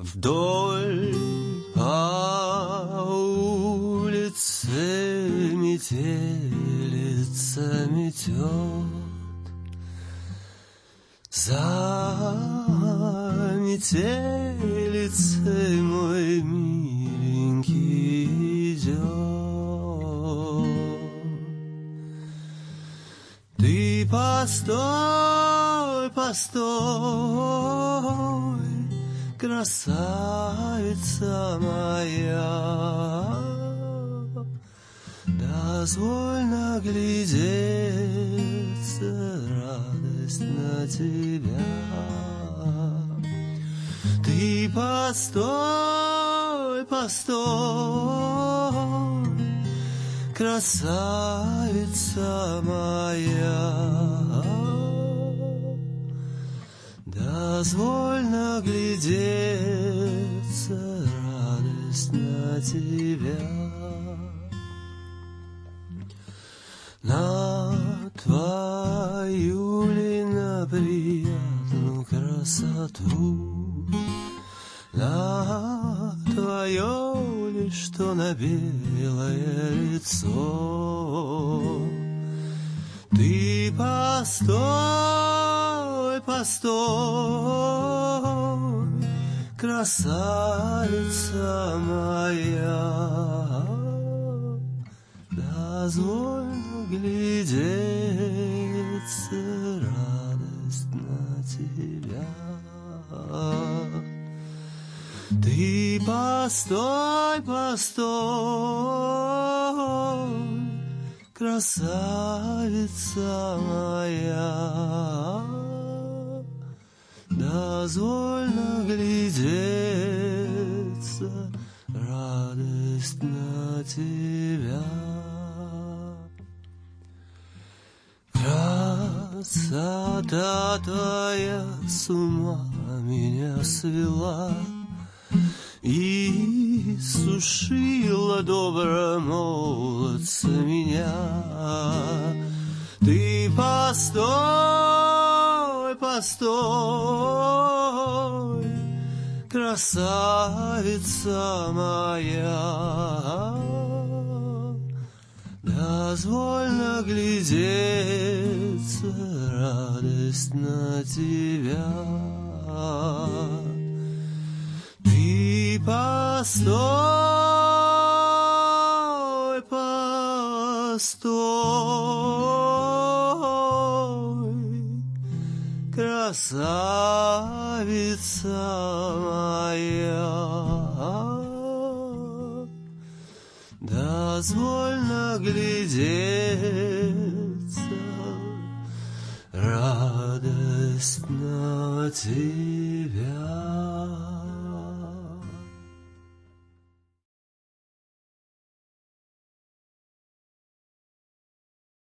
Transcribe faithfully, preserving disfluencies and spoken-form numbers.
Вдоль по улице метелица метет, за метелицей мой миленький идет. Ты постой, постой, красавица моя, дозволь наглядеться, радость на тебя. Ты постой, постой, красавица моя, дозволь наглядеться, радость на тебя. На твою ли, на приятную красоту, на твое ли, что на белое лицо. Ты постой, постой, красавица моя, дозволь наглядеться, радость на тебя. Ты постой, постой, красавица моя, дозволь наглядеться, радость на тебя. Красота твоя с ума меня свела и сушила добра молодца меня. Ты постой, постой, красавица моя, дозволь наглядеться, радость на тебя. Ты постой, постой, красавица моя, дозволь наглядеться, радость на тебя.